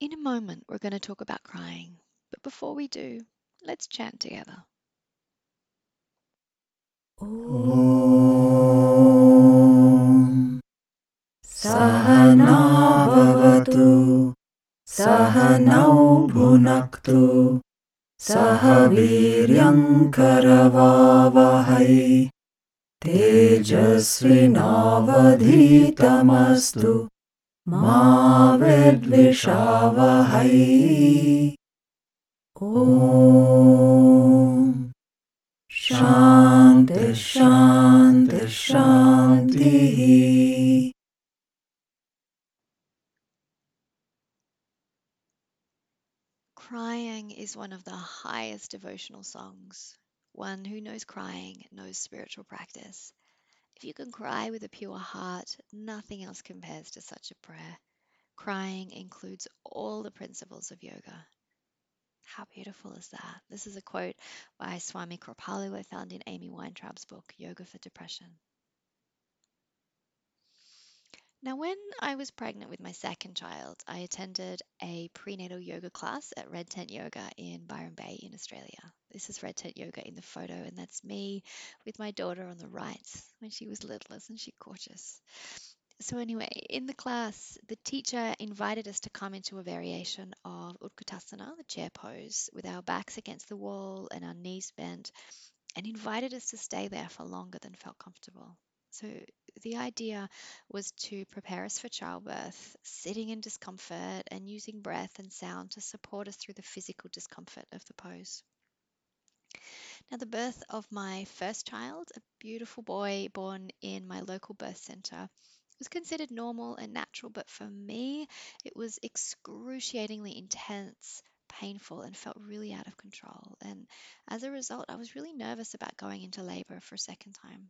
In a moment, we're going to talk about crying. But before we do, let's chant together. ॐ सहना भवतु सहनौ भुनक्तु सह वीर्यङ्करवावहै तेजस्विनावधीतमस्तु मा विद्विषावहै ॐ शान्ति शान्ति शान्तिः. Crying is one of the highest devotional songs. One who knows crying knows spiritual practice. If you can cry with a pure heart, nothing else compares to such a prayer. Crying includes all the principles of yoga. How beautiful is that? This is a quote by Swami Kripalu I found in Amy Weintraub's book, Yoga for Depression. Now, when I was pregnant with my second child, I attended a prenatal yoga class at Red Tent Yoga in Byron Bay in Australia. This is Red Tent Yoga in the photo, and that's me with my daughter on the right when she was little. Isn't she gorgeous? So, anyway, in the class, the teacher invited us to come into a variation of Utkatasana, the chair pose, with our backs against the wall and our knees bent, and invited us to stay there for longer than felt comfortable. So the idea was to prepare us for childbirth, sitting in discomfort and using breath and sound to support us through the physical discomfort of the pose. Now, the birth of my first child, a beautiful boy born in my local birth center, was considered normal and natural, but for me, it was excruciatingly intense, painful, and felt really out of control. And as a result, I was really nervous about going into labor for a second time.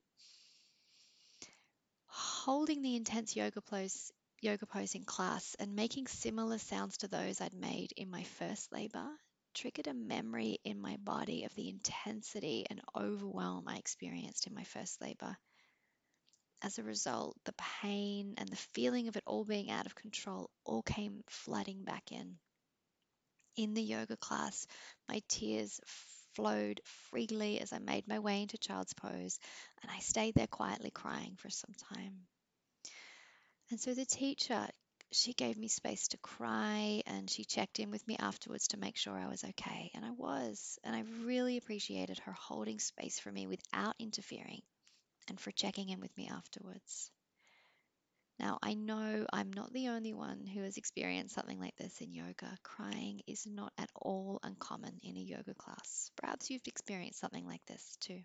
Holding the intense yoga pose in class and making similar sounds to those I'd made in my first labor triggered a memory in my body of the intensity and overwhelm I experienced in my first labor. As a result, the pain and the feeling of it all being out of control all came flooding back in. In the yoga class, my tears flowed freely as I made my way into child's pose, and I stayed there quietly crying for some time. And so the teacher, she gave me space to cry and she checked in with me afterwards to make sure I was okay. And I was. And I really appreciated her holding space for me without interfering and for checking in with me afterwards. Now, I know I'm not the only one who has experienced something like this in yoga. Crying is not at all uncommon in a yoga class. Perhaps you've experienced something like this too.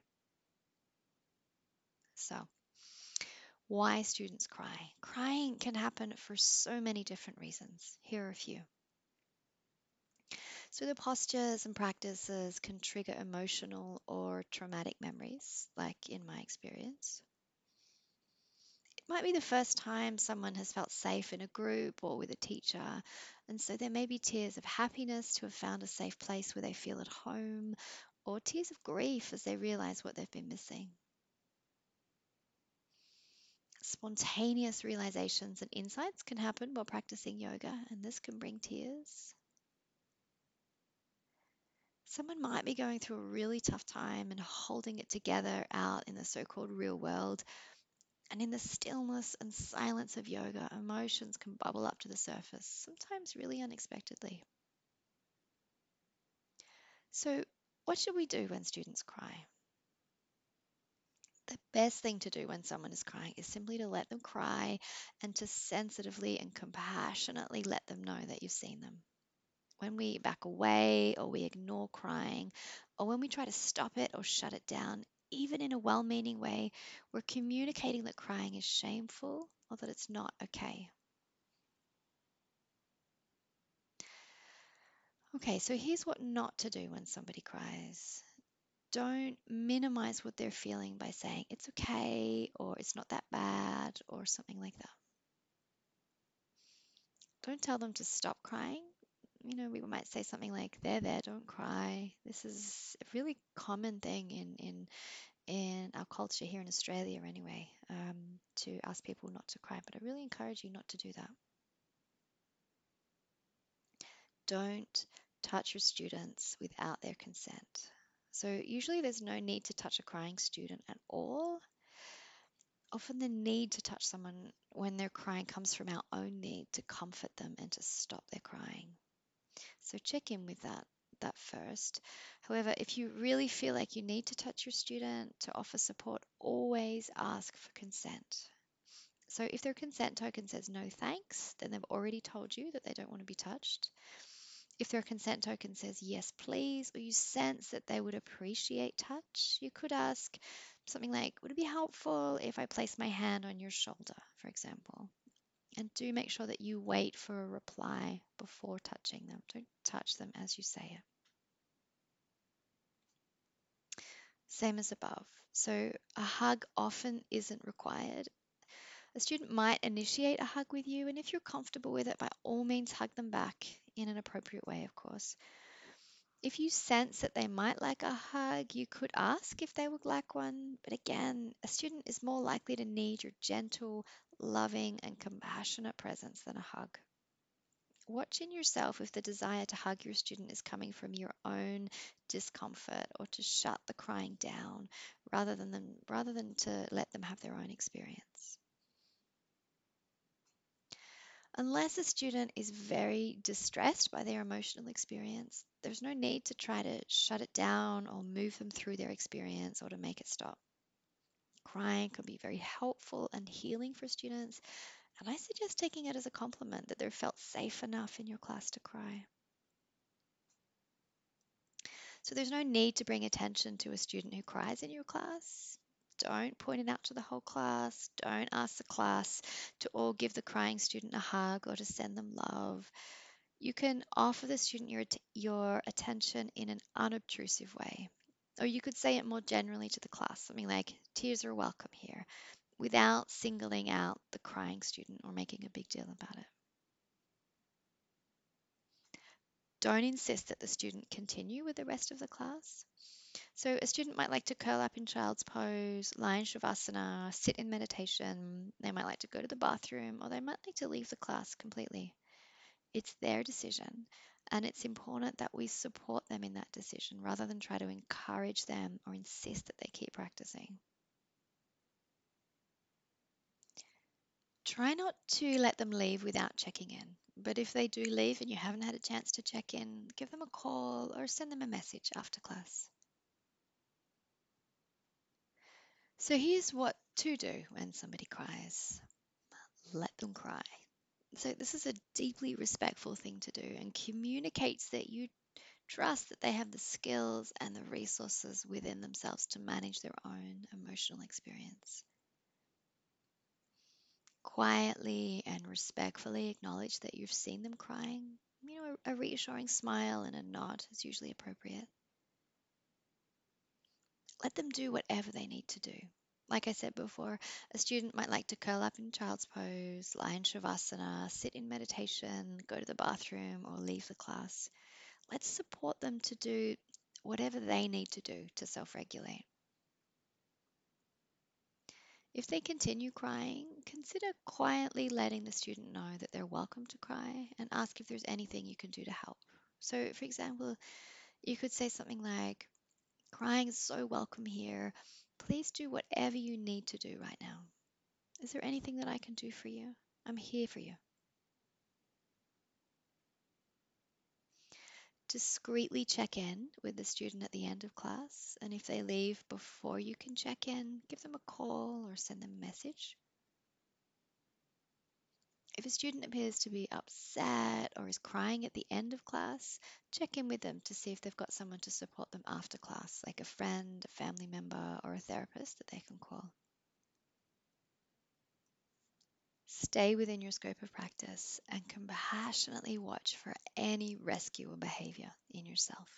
So, why students cry? Crying can happen for so many different reasons. Here are a few. So, the postures and practices can trigger emotional or traumatic memories, like in my experience. It might be the first time someone has felt safe in a group or with a teacher, and so there may be tears of happiness to have found a safe place where they feel at home, or tears of grief as they realize what they've been missing. Spontaneous realizations and insights can happen while practicing yoga, and this can bring tears. Someone might be going through a really tough time and holding it together out in the so called real world. And in the stillness and silence of yoga, emotions can bubble up to the surface, sometimes really unexpectedly. So, what should we do when students cry? The best thing to do when someone is crying is simply to let them cry and to sensitively and compassionately let them know that you've seen them. When we back away or we ignore crying, or when we try to stop it or shut it down, even in a well meaning way, we're communicating that crying is shameful or that it's not okay. Okay, so here's what not to do when somebody cries. Don't minimize what they're feeling by saying it's okay or it's not that bad or something like that. Don't tell them to stop crying. We might say something like, there, don't cry. This is a really common thing in our culture here in Australia anyway, to ask people not to cry. But I really encourage you not to do that. don't touch your students without their consent. So usually there's no need to touch a crying student at all. Often the need to touch someone when they're crying comes from our own need to comfort them and to stop their crying. So check in with that first. However, if you really feel like you need to touch your student to offer support, always ask for consent. So if their consent token says no thanks, then they've already told you that they don't want to be touched. If their consent token says yes, please, or you sense that they would appreciate touch, you could ask something like, would it be helpful if I place my hand on your shoulder, for example? And do make sure that you wait for a reply before touching them. Don't touch them as you say it. Same as above. So a hug often isn't required. A student might initiate a hug with you, and if you're comfortable with it, by all means hug them back in an appropriate way, of course. If you sense that they might like a hug, you could ask if they would like one. But again, a student is more likely to need your gentle, loving, and compassionate presence than a hug. Watch in yourself if the desire to hug your student is coming from your own discomfort or to shut the crying down rather than to let them have their own experience. Unless a student is very distressed by their emotional experience, there's no need to try to shut it down or move them through their experience or to make it stop. Crying can be very helpful and healing for students, and I suggest taking it as a compliment that they're felt safe enough in your class to cry. So there's no need to bring attention to a student who cries in your class. Don't point it out to the whole class. Don't ask the class to all give the crying student a hug or to send them love. You can offer the student your attention in an unobtrusive way. Or you could say it more generally to the class, something like, tears are welcome here, without singling out the crying student or making a big deal about it. Don't insist that the student continue with the rest of the class. So a student might like to curl up in child's pose, lie in shavasana, sit in meditation. They might like to go to the bathroom, or they might like to leave the class completely. It's their decision, and it's important that we support them in that decision rather than try to encourage them or insist that they keep practicing. Try not to let them leave without checking in, but if they do leave and you haven't had a chance to check in, give them a call or send them a message after class. So here's what to do when somebody cries. Let them cry. So this is a deeply respectful thing to do and communicates that you trust that they have the skills and the resources within themselves to manage their own emotional experience. Quietly and respectfully acknowledge that you've seen them crying. A reassuring smile and a nod is usually appropriate. Let them do whatever they need to do. Like I said before, a student might like to curl up in child's pose, lie in shavasana, sit in meditation, go to the bathroom, or leave the class. Let's support them to do whatever they need to do to self regulate. If they continue crying, consider quietly letting the student know that they're welcome to cry and ask if there's anything you can do to help. So, for example, you could say something like, crying is so welcome here. Please do whatever you need to do right now. Is there anything that I can do for you? I'm here for you. Discreetly check in with the student at the end of class, and if they leave before you can check in, give them a call or send them a message. If a student appears to be upset or is crying at the end of class, check in with them to see if they've got someone to support them after class, like a friend, a family member, or a therapist that they can call. Stay within your scope of practice and compassionately watch for any rescue or behavior in yourself.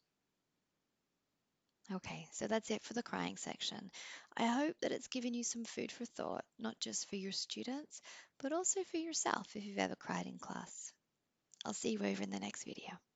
Okay, so that's it for the crying section. I hope that it's given you some food for thought, not just for your students, but also for yourself if you've ever cried in class. I'll see you over in the next video.